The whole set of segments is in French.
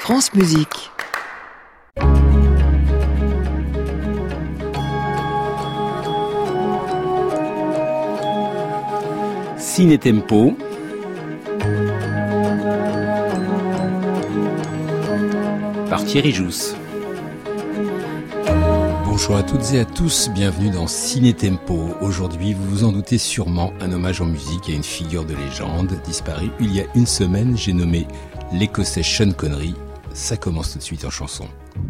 France Musique. Ciné Tempo. Par Thierry Jousse. Bonjour à toutes et à tous, bienvenue dans Ciné Tempo. Aujourd'hui, vous vous en doutez sûrement, un hommage en musique à une figure de légende disparue il y a une semaine. J'ai nommé l'Écossais Sean Connery. Ça commence tout de suite en chanson.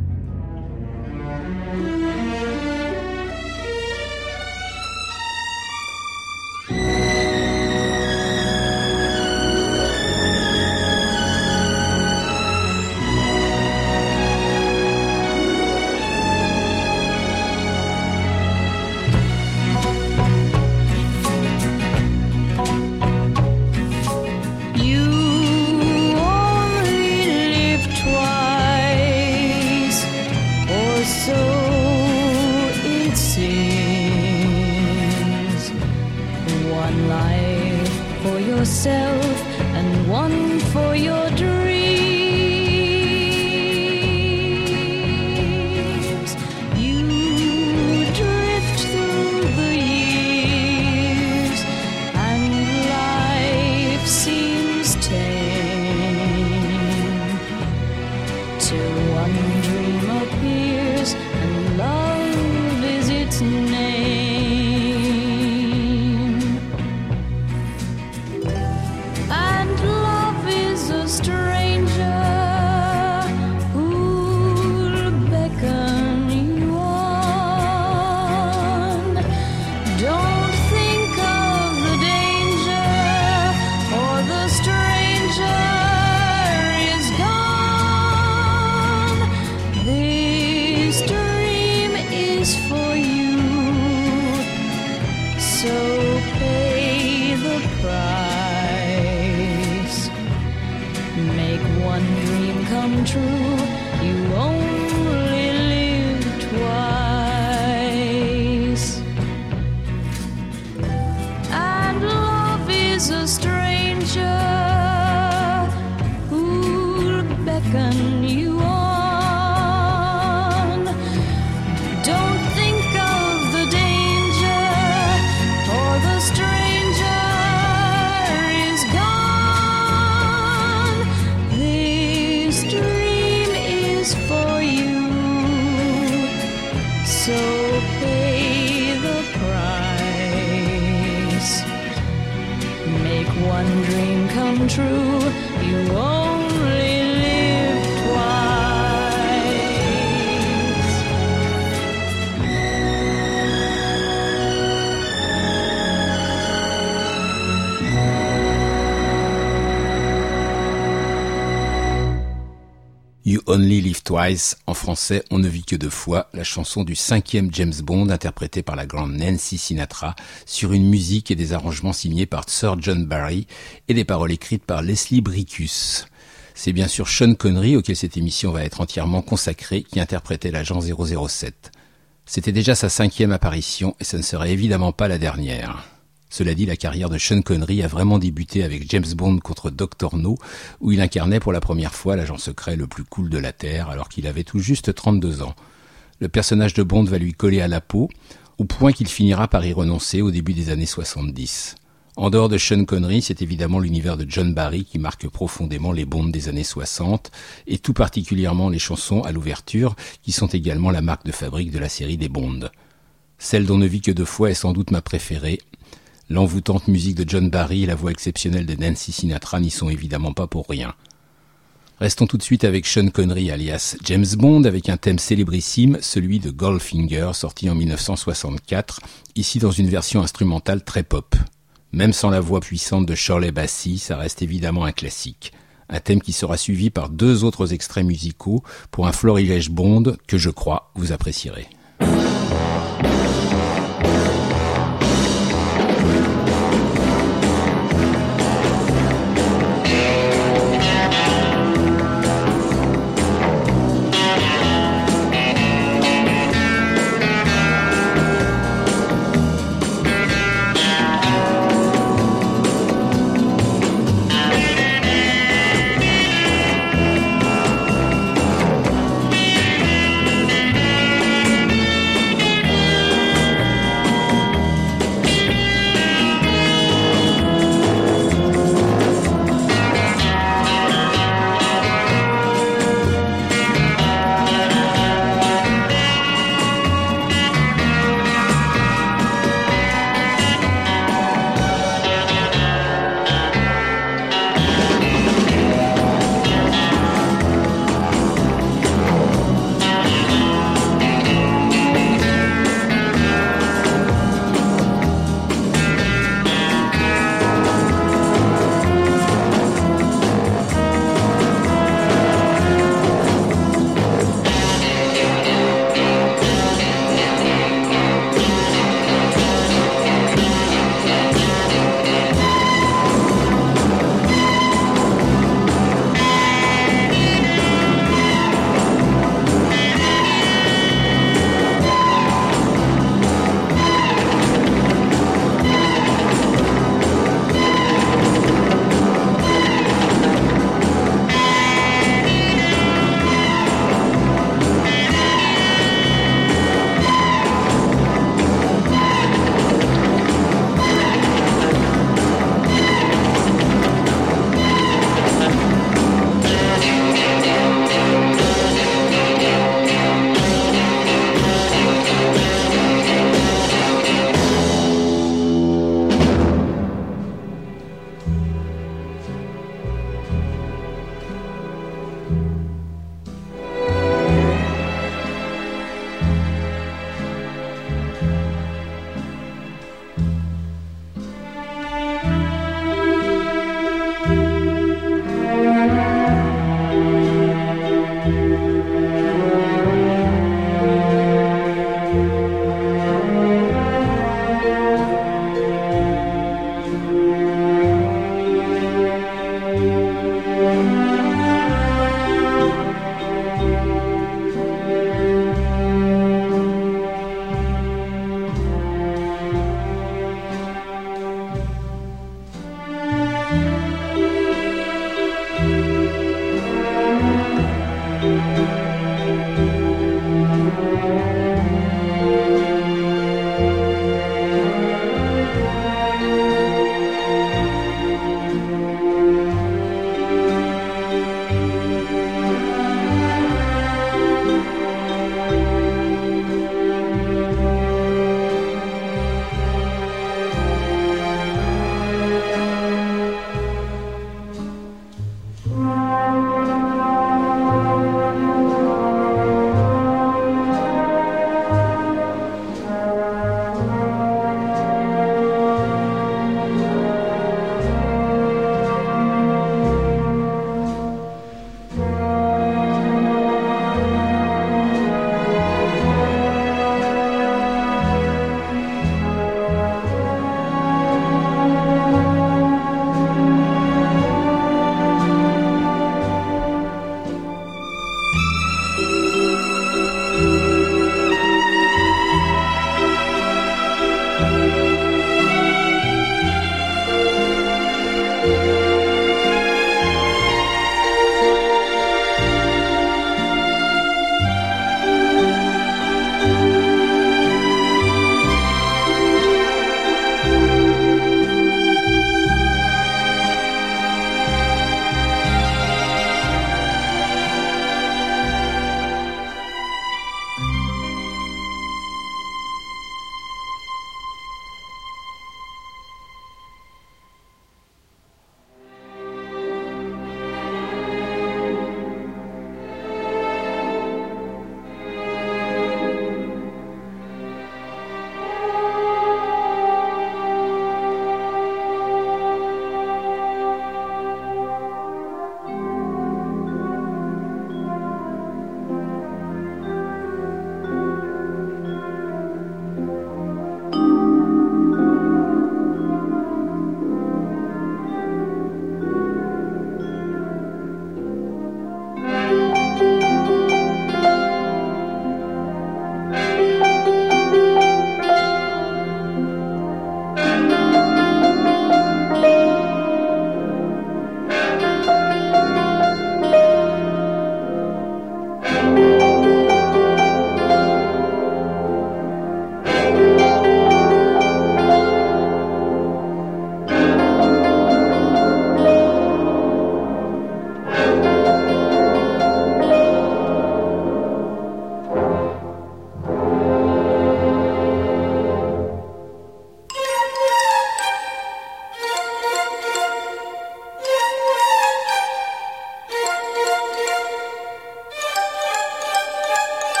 You Only Live Twice, en français, On ne vit que deux fois, la chanson du 5e James Bond interprétée par la grande Nancy Sinatra sur une musique et des arrangements signés par Sir John Barry et des paroles écrites par Leslie Bricusse. C'est bien sûr Sean Connery, auquel cette émission va être entièrement consacrée, qui interprétait l'agent 007. C'était déjà sa 5e apparition et ça ne serait évidemment pas la dernière. Cela dit, la carrière de Sean Connery a vraiment débuté avec James Bond contre Dr No, où il incarnait pour la première fois l'agent secret le plus cool de la Terre, alors qu'il avait tout juste 32 ans. Le personnage de Bond va lui coller à la peau, au point qu'il finira par y renoncer au début des années 70. En dehors de Sean Connery, c'est évidemment l'univers de John Barry qui marque profondément les Bonds des années 60, et tout particulièrement les chansons à l'ouverture, qui sont également la marque de fabrique de la série des Bonds. Celle dont ne vit que deux fois est sans doute ma préférée. L'envoûtante musique de John Barry et la voix exceptionnelle de Nancy Sinatra n'y sont évidemment pas pour rien. Restons tout de suite avec Sean Connery alias James Bond avec un thème célébrissime, celui de Goldfinger, sorti en 1964, ici dans une version instrumentale très pop. Même sans la voix puissante de Shirley Bassey, ça reste évidemment un classique. Un thème qui sera suivi par 2 autres extraits musicaux pour un florilège Bond que je crois vous apprécierez.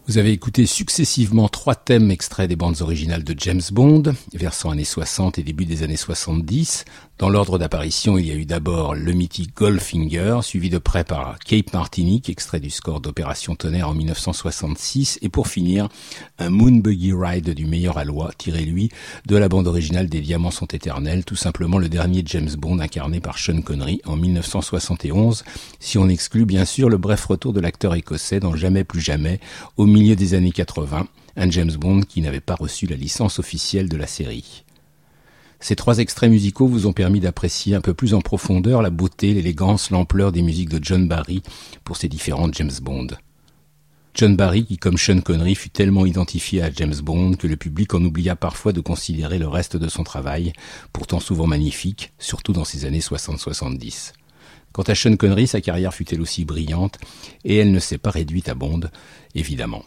Vous avez écouté successivement 3 thèmes extraits des bandes originales de James Bond, versant années 60 et début des années 70. Dans l'ordre d'apparition, il y a eu d'abord le mythique Goldfinger, suivi de près par Cape Martinique, extrait du score d'Opération Tonnerre en 1966, et pour finir, un Moon Buggy Ride du meilleur aloi, tiré lui de la bande originale des Diamants sont éternels, tout simplement le dernier James Bond incarné par Sean Connery en 1971, si on exclut bien sûr le bref retour de l'acteur écossais dans Jamais plus jamais, au milieu des années 80, un James Bond qui n'avait pas reçu la licence officielle de la série. Ces 3 extraits musicaux vous ont permis d'apprécier un peu plus en profondeur la beauté, l'élégance, l'ampleur des musiques de John Barry pour ses différents James Bond. John Barry qui, comme Sean Connery, fut tellement identifié à James Bond que le public en oublia parfois de considérer le reste de son travail, pourtant souvent magnifique, surtout dans ces années 60-70. Quant à Sean Connery, sa carrière fut elle aussi brillante, et elle ne s'est pas réduite à Bond, évidemment.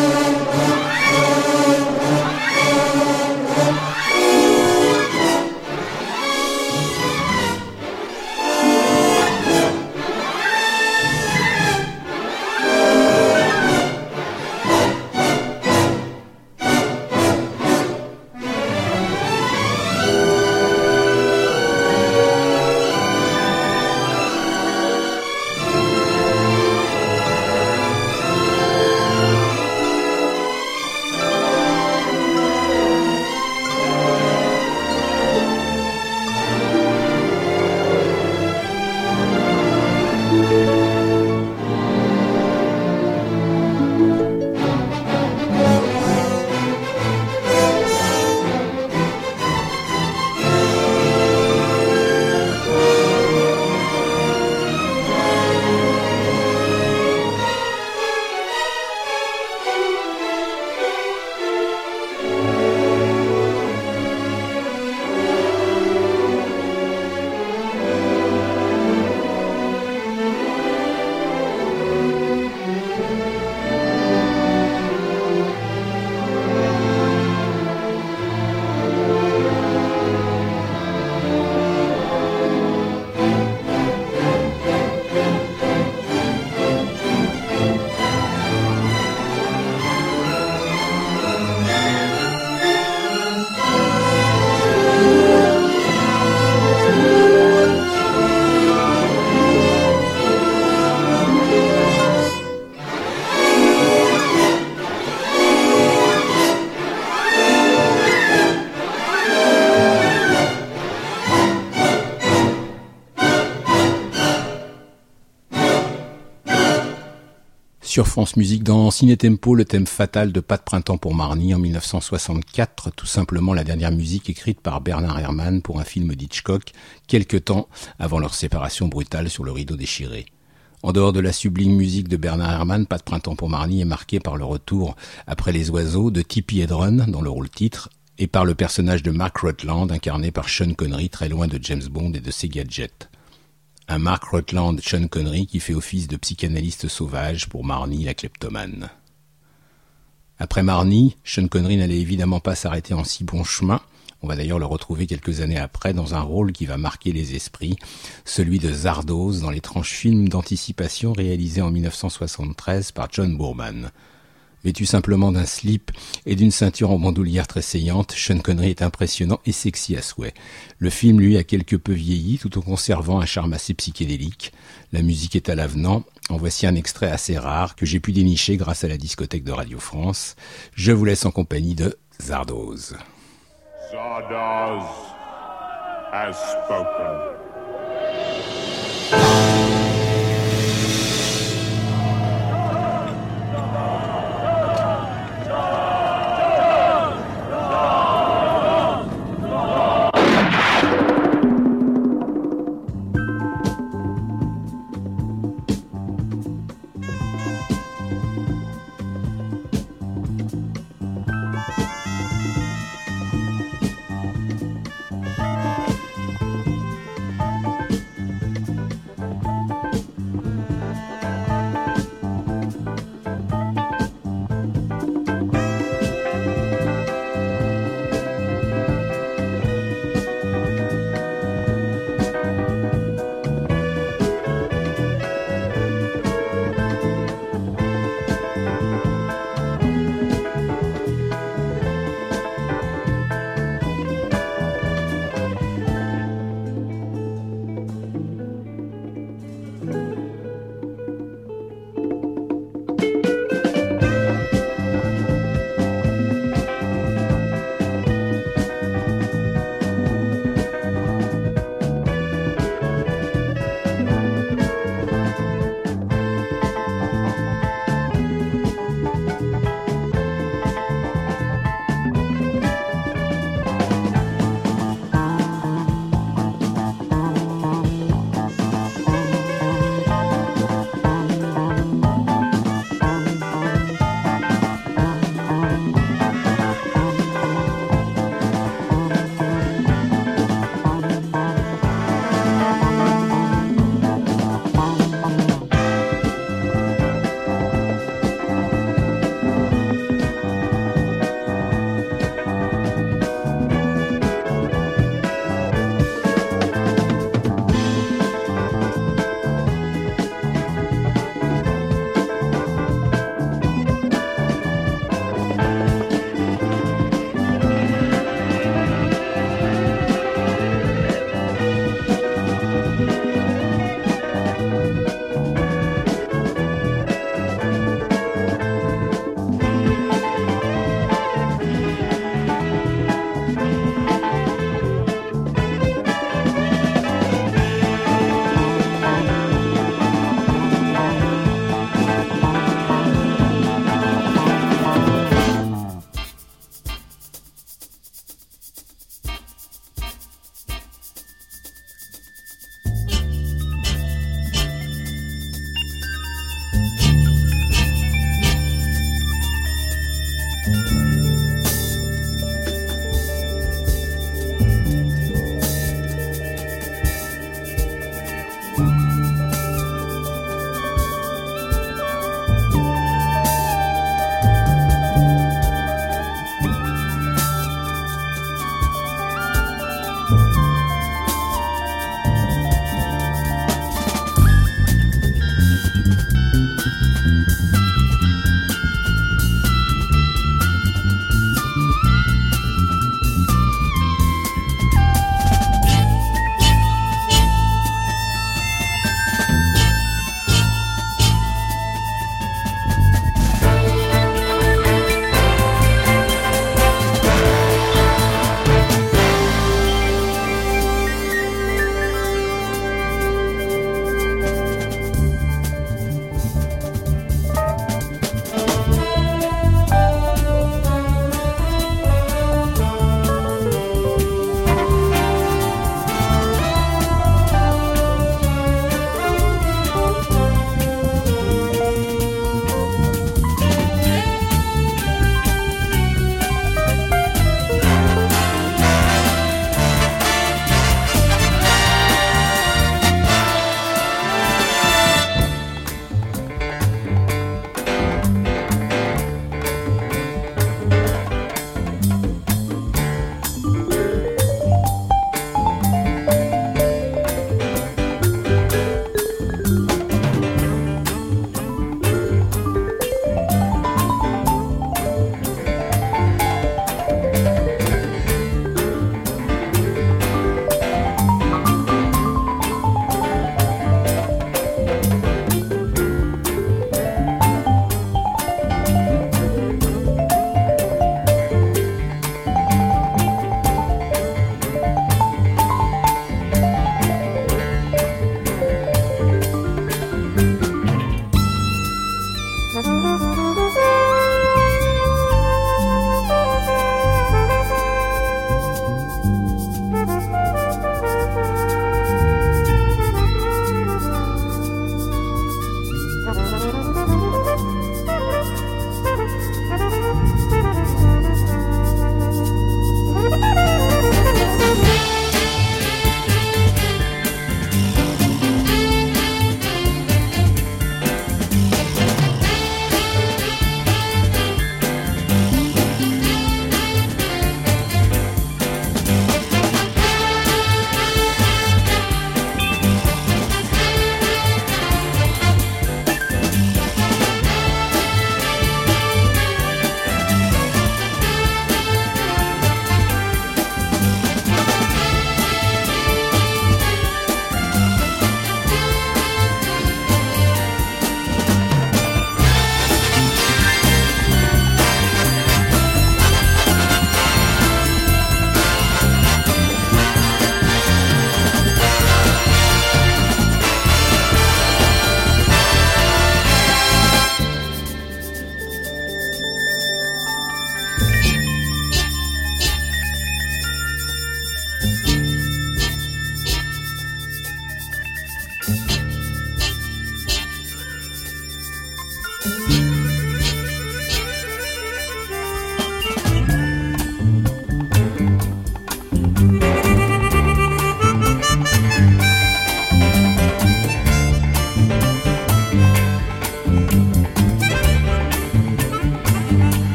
Sur France Musique, dans Ciné Tempo, le thème fatal de Pas de printemps pour Marnie en 1964, tout simplement la dernière musique écrite par Bernard Herrmann pour un film d'Hitchcock, quelque temps avant leur séparation brutale sur le rideau déchiré. En dehors de la sublime musique de Bernard Herrmann, Pas de printemps pour Marnie est marqué par le retour, après les oiseaux, de Tippi Hedren dans le rôle titre, et par le personnage de Mark Rutland, incarné par Sean Connery, très loin de James Bond et de ses gadgets. Un Mark Rutland Sean Connery qui fait office de psychanalyste sauvage pour Marnie la kleptomane. Après Marnie, Sean Connery n'allait évidemment pas s'arrêter en si bon chemin. On va d'ailleurs le retrouver quelques années après dans un rôle qui va marquer les esprits, celui de Zardoz dans l'étrange film d'anticipation réalisé en 1973 par John Boorman. Vêtu simplement d'un slip et d'une ceinture en bandoulière très saillante, Sean Connery est impressionnant et sexy à souhait. Le film, lui, a quelque peu vieilli, tout en conservant un charme assez psychédélique. La musique est à l'avenant. En voici un extrait assez rare que j'ai pu dénicher grâce à la discothèque de Radio France. Je vous laisse en compagnie de Zardoz. Zardoz has spoken.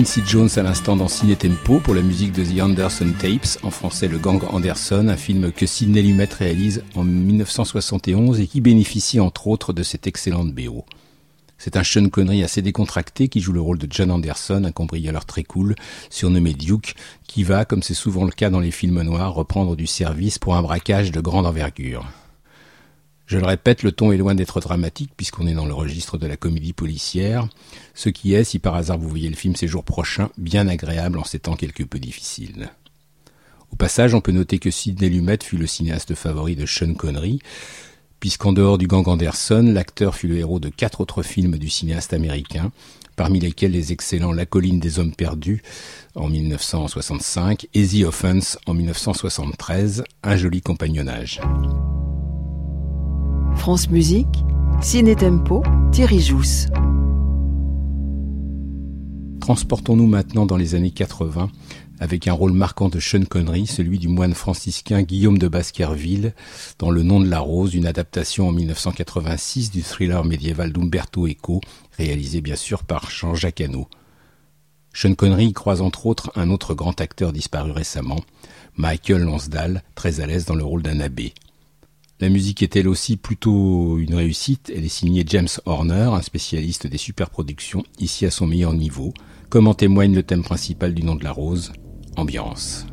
Quincy Jones à l'instant dans Ciné Tempo pour la musique de The Anderson Tapes, en français Le Gang Anderson, un film que Sidney Lumet réalise en 1971 et qui bénéficie entre autres de cette excellente BO. C'est un Sean Connery assez décontracté qui joue le rôle de John Anderson, un cambrioleur très cool, surnommé Duke, qui va, comme c'est souvent le cas dans les films noirs, reprendre du service pour un braquage de grande envergure. Je le répète, le ton est loin d'être dramatique puisqu'on est dans le registre de la comédie policière, ce qui est, si par hasard vous voyez le film ces jours prochains, bien agréable en ces temps quelque peu difficiles. Au passage, on peut noter que Sidney Lumet fut le cinéaste favori de Sean Connery, puisqu'en dehors du Gang Anderson, l'acteur fut le héros de 4 autres films du cinéaste américain, parmi lesquels les excellents La colline des hommes perdus en 1965 et The Offense en 1973, un joli compagnonnage. France Musique, Ciné Tempo, Thierry Jousse. Transportons-nous maintenant dans les années 80 avec un rôle marquant de Sean Connery, celui du moine franciscain Guillaume de Baskerville dans Le nom de la rose, une adaptation en 1986 du thriller médiéval d'Umberto Eco, réalisé bien sûr par Jean-Jacques Hano. Sean Connery y croise entre autres un autre grand acteur disparu récemment, Michael Lonsdale, très à l'aise dans le rôle d'un abbé. La musique est elle aussi plutôt une réussite, elle est signée James Horner, un spécialiste des superproductions, ici à son meilleur niveau, comme en témoigne le thème principal du nom de la rose, Ambiance.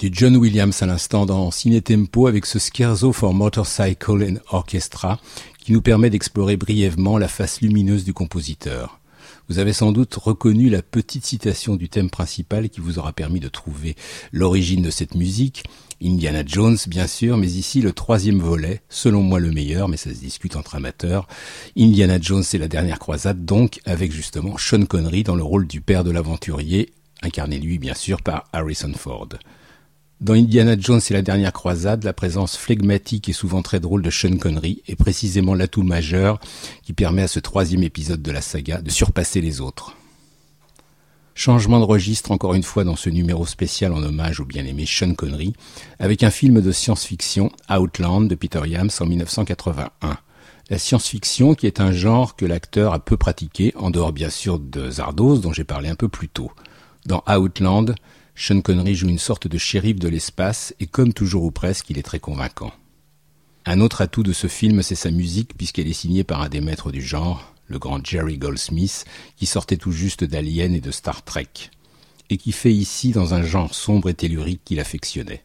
Du John Williams à l'instant dans Ciné Tempo avec ce Scherzo for Motorcycle and Orchestra qui nous permet d'explorer brièvement la face lumineuse du compositeur. Vous avez sans doute reconnu la petite citation du thème principal qui vous aura permis de trouver l'origine de cette musique. Indiana Jones, bien sûr, mais ici le troisième volet, selon moi le meilleur, mais ça se discute entre amateurs. Indiana Jones et la dernière croisade, donc, avec justement Sean Connery dans le rôle du père de l'aventurier, incarné lui, bien sûr, par Harrison Ford. Dans Indiana Jones et la dernière croisade, la présence flegmatique et souvent très drôle de Sean Connery est précisément l'atout majeur qui permet à ce troisième épisode de la saga de surpasser les autres. Changement de registre encore une fois dans ce numéro spécial en hommage au bien-aimé Sean Connery, avec un film de science-fiction, Outland, de Peter Iams en 1981. La science-fiction qui est un genre que l'acteur a peu pratiqué, en dehors bien sûr de Zardoz dont j'ai parlé un peu plus tôt. Dans Outland, Sean Connery joue une sorte de shérif de l'espace et comme toujours ou presque, il est très convaincant. Un autre atout de ce film, c'est sa musique puisqu'elle est signée par un des maîtres du genre, le grand Jerry Goldsmith, qui sortait tout juste d'Alien et de Star Trek, et qui fait ici dans un genre sombre et tellurique qu'il affectionnait.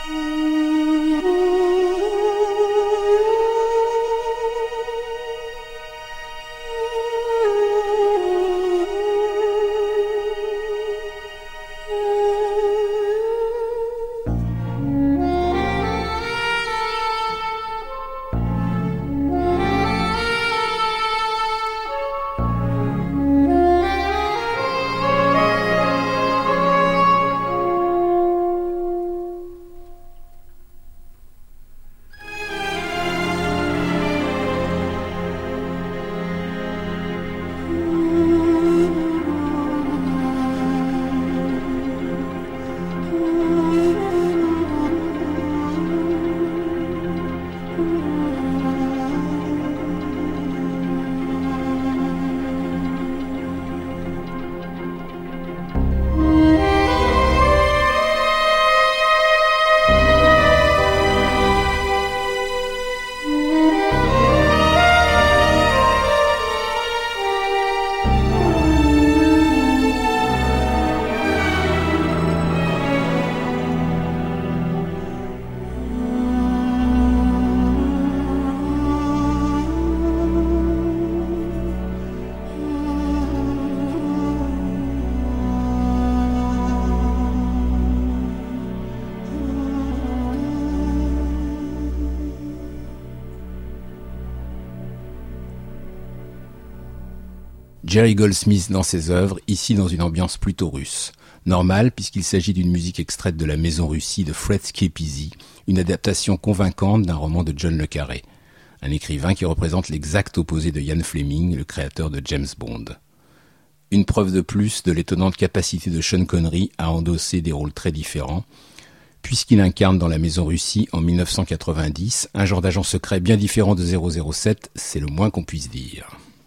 Jerry Goldsmith dans ses œuvres, ici dans une ambiance plutôt russe. Normal, puisqu'il s'agit d'une musique extraite de La Maison Russie de Fred Schepisi, une adaptation convaincante d'un roman de John le Carré, un écrivain qui représente l'exact opposé de Ian Fleming, le créateur de James Bond. Une preuve de plus de l'étonnante capacité de Sean Connery à endosser des rôles très différents, puisqu'il incarne dans La Maison Russie en 1990 un genre d'agent secret bien différent de 007, c'est le moins qu'on puisse dire.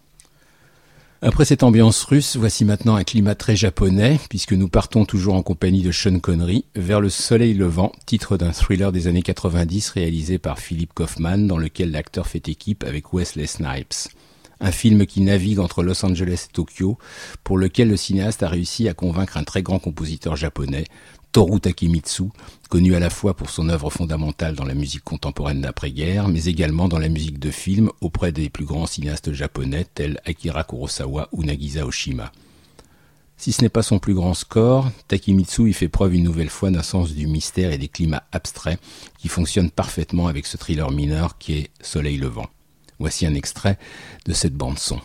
Après cette ambiance russe, voici maintenant un climat très japonais, puisque nous partons toujours en compagnie de Sean Connery vers Le Soleil Levant, titre d'un thriller des années 90 réalisé par Philip Kaufman, dans lequel l'acteur fait équipe avec Wesley Snipes. Un film qui navigue entre Los Angeles et Tokyo, pour lequel le cinéaste a réussi à convaincre un très grand compositeur japonais, Toru Takemitsu, connu à la fois pour son œuvre fondamentale dans la musique contemporaine d'après-guerre, mais également dans la musique de film auprès des plus grands cinéastes japonais tels Akira Kurosawa ou Nagisa Oshima. Si ce n'est pas son plus grand score, Takemitsu y fait preuve une nouvelle fois d'un sens du mystère et des climats abstraits qui fonctionnent parfaitement avec ce thriller mineur qui est Soleil Levant. Voici un extrait de cette bande-son.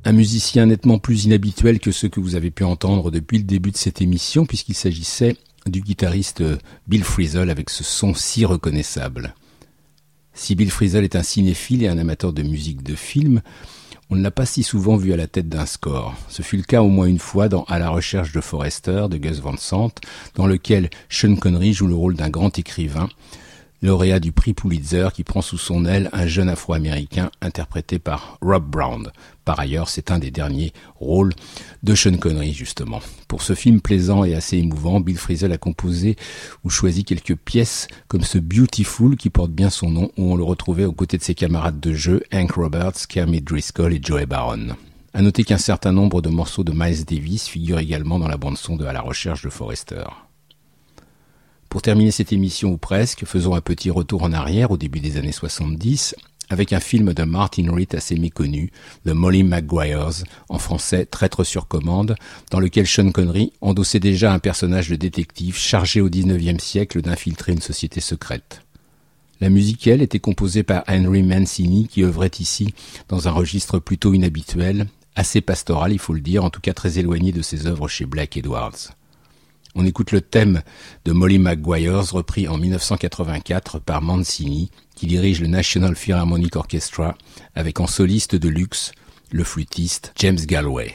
Un musicien nettement plus inhabituel que ceux que vous avez pu entendre depuis le début de cette émission, puisqu'il s'agissait du guitariste Bill Frisell avec ce son si reconnaissable. Si Bill Frisell est un cinéphile et un amateur de musique de film, on ne l'a pas si souvent vu à la tête d'un score. Ce fut le cas au moins une fois dans À la recherche de Forrester de Gus Van Sant, dans lequel Sean Connery joue le rôle d'un grand écrivain, lauréat du prix Pulitzer, qui prend sous son aile un jeune Afro-Américain interprété par Rob Brown. Par ailleurs, c'est un des derniers rôles de Sean Connery, justement. Pour ce film plaisant et assez émouvant, Bill Frisell a composé ou choisi quelques pièces comme ce Beautiful, qui porte bien son nom, où on le retrouvait aux côtés de ses camarades de jeu, Hank Roberts, Kermit Driscoll et Joey Baron. À noter qu'un certain nombre de morceaux de Miles Davis figurent également dans la bande-son de À la recherche de Forrester. Pour terminer cette émission ou presque, faisons un petit retour en arrière au début des années 70 avec un film de Martin Ritt assez méconnu, The Molly Maguires, en français Traître sur commande, dans lequel Sean Connery endossait déjà un personnage de détective chargé au XIXe siècle d'infiltrer une société secrète. La musique, elle, était composée par Henry Mancini qui œuvrait ici dans un registre plutôt inhabituel, assez pastoral il faut le dire, en tout cas très éloigné de ses œuvres chez Black Edwards. On écoute le thème de Molly Maguires, repris en 1984 par Mancini, qui dirige le National Philharmonic Orchestra, avec en soliste de luxe le flûtiste James Galway.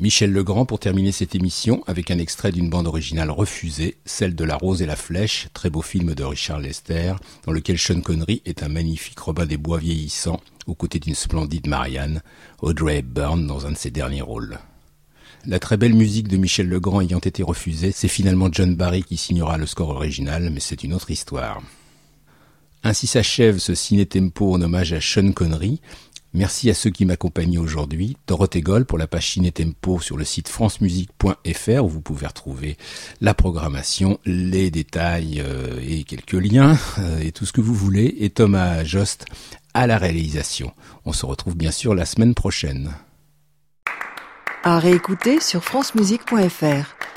Michel Legrand pour terminer cette émission avec un extrait d'une bande originale refusée, celle de La Rose et la Flèche, très beau film de Richard Lester, dans lequel Sean Connery est un magnifique Robin des Bois vieillissant, aux côtés d'une splendide Marianne, Audrey Hepburn dans un de ses derniers rôles. La très belle musique de Michel Legrand ayant été refusée, c'est finalement John Barry qui signera le score original, mais c'est une autre histoire. Ainsi s'achève ce ciné-tempo en hommage à Sean Connery. Merci à ceux qui m'accompagnent aujourd'hui. Dorothée Goll pour la page ciné-tempo sur le site francemusique.fr où vous pouvez retrouver la programmation, les détails et quelques liens et tout ce que vous voulez. Et Thomas Jost à la réalisation. On se retrouve bien sûr la semaine prochaine. À réécouter sur francemusique.fr.